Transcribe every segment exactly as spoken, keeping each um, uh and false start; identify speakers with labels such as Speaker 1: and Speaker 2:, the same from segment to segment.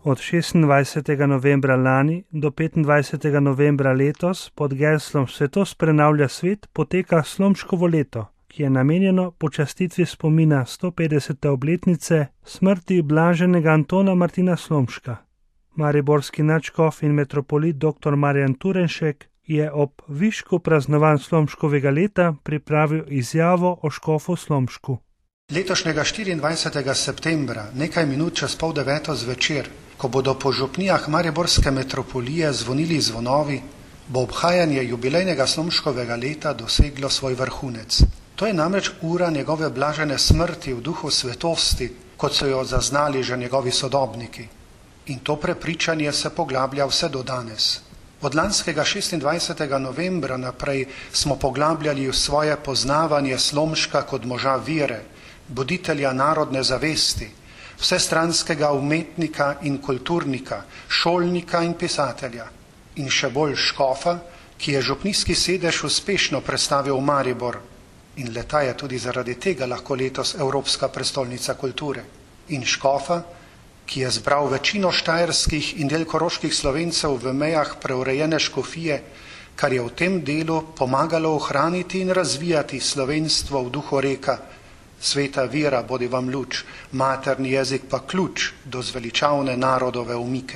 Speaker 1: Od šestindvajsetega novembra lani do petindvajsetega novembra letos pod geslom Svetost prenavlja svet poteka Slomškovo leto, ki je namenjeno počastitvi spomina stopetdesete obletnice smrti blaženega Antona Martina Slomška. Mariborski nadškof in metropolit dr. Marjan Turenšek je ob višku praznovanj Slomškovega leta pripravil izjavo o škofu Slomšku.
Speaker 2: Letošnjega štiriindvajsetega septembra, nekaj minut čez pol deveto zvečer, ko bodo po župnijah Mariborske metropolije zvonili zvonovi, bo obhajanje jubilejnega Slomškovega leta doseglo svoj vrhunec. To je namreč ura njegove blažene smrti v duhu svetosti, kot so jo zaznali že njegovi sodobniki. In to prepričanje se poglablja vse do danes. Od lanskega šestindvajsetega novembra naprej smo poglabljali v svoje poznavanje Slomška kot moža vere, buditelja narodne zavesti, vsestranskega umetnika in kulturnika, šolnika in pisatelja, in še bolj škofa, ki je župnijski sedež uspešno prestavil v Maribor, in leta je tudi zaradi tega lahko letos Evropska prestolnica kulture, in škofa, ki je zbral večino štajerskih in del koroških Slovencev v mejah preurejene škofije, kar je v tem delu pomagalo ohraniti in razvijati slovenstvo v duhu reka: sveta vera bodi vam luč, materni jezik pa ključ do zveličavne narodove umike.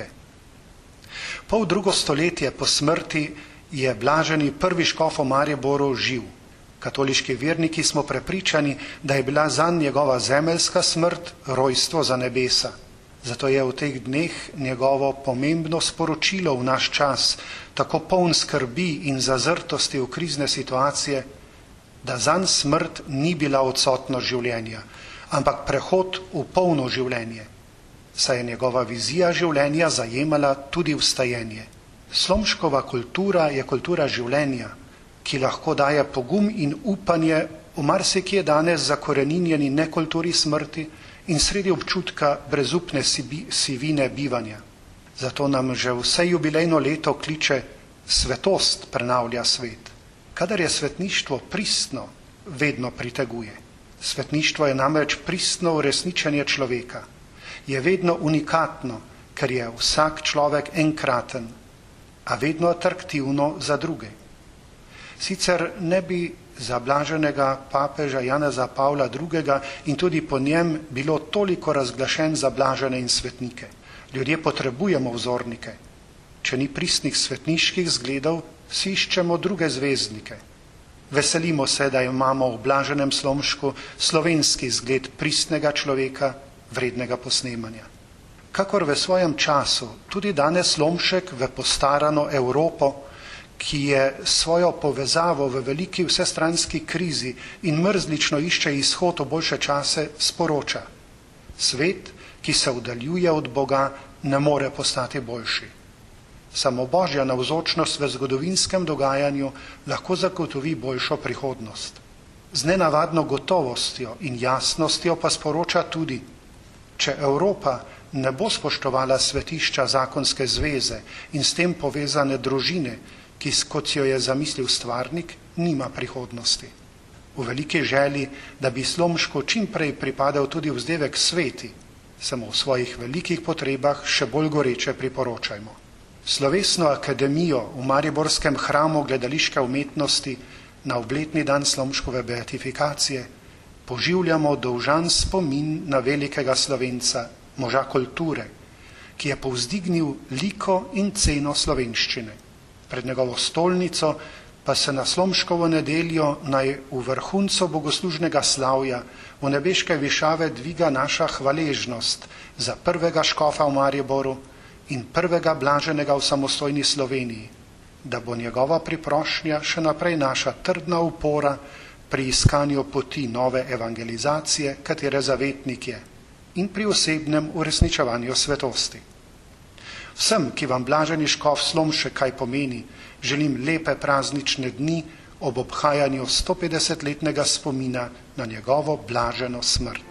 Speaker 2: Pol drugo stoletje po smrti je blaženi prvi škof v Mariboru živ. Katoliški verniki smo prepričani, da je bila zanj njegova zemeljska smrt rojstvo za nebesa. Zato je v teh dneh njegovo pomembno sporočilo v naš čas, tako poln skrbi in zazrtosti v krizne situacije, da zanj smrt ni bila odsotnost življenja, ampak prehod v polno življenje, saj je njegova vizija življenja zajemala tudi vstajenje. Slomškova kultura je kultura življenja, ki lahko daje pogum in upanje v marsikje danes zakoreninjeni nekulturi smrti in sredi občutka brezupne sivine bivanja. Zato nam že vse jubilejno leto kliče: svetost prenavlja svet. Kadar je svetništvo pristno, vedno priteguje. Svetništvo je namreč pristno uresničenje človeka. Je vedno unikatno, ker je vsak človek enkraten, a vedno atraktivno za druge. Sicer ne bi za blaženega papeža Janeza Pavla drugega in tudi po njem bilo toliko razglašen za blažene in svetnike. Ljudje potrebujemo vzornike. Če ni pristnih svetniških zgledov, si iščemo druge zvezdnike. Veselimo se, da imamo v blaženem Slomšku slovenski zgled pristnega človeka, vrednega posnemanja. Kakor v svojem času, tudi danes Slomšek v postarano Evropo, ki je svojo povezavo v veliki vsestranski krizi in mrzlično išče izhod v boljše čase, sporoča: svet, ki se oddaljuje od Boga, ne more postati boljši. Samo Božja navzočnost v zgodovinskem dogajanju lahko zagotovi boljšo prihodnost. Z nenavadno gotovostjo in jasnostjo pa sporoča tudi: če Evropa ne bo spoštovala svetišča zakonske zveze in s tem povezane družine, ki, kot jo je zamislil stvarnik, nima prihodnosti. V veliki želji, da bi Slomšku čim prej pripadal tudi vzdevek sveti, samo v svojih velikih potrebah še bolj goreče priporočajmo. Slovesno akademijo v mariborskem hramu gledališke umetnosti na obletni dan Slomškove beatifikacije poživljamo dolžan spomin na velikega Slovenca, moža kulture, ki je povzdignil liko in ceno slovenščine. Pred njegovo stolnico pa se na Slomškovo nedeljo naj v vrhuncu bogoslužnega slavja v nebeške višave dviga naša hvaležnost za prvega škofa v Mariboru in prvega blaženega v samostojni Sloveniji, da bo njegova priprošnja še naprej naša trdna upora pri iskanju poti nove evangelizacije, katere zavetnik je, in pri osebnem uresničevanju svetosti. Vsem, ki vam blaženi škof Slomšek kaj pomeni, želim lepe praznične dni ob obhajanju stopetdesetletnega spomina na njegovo blaženo smrt.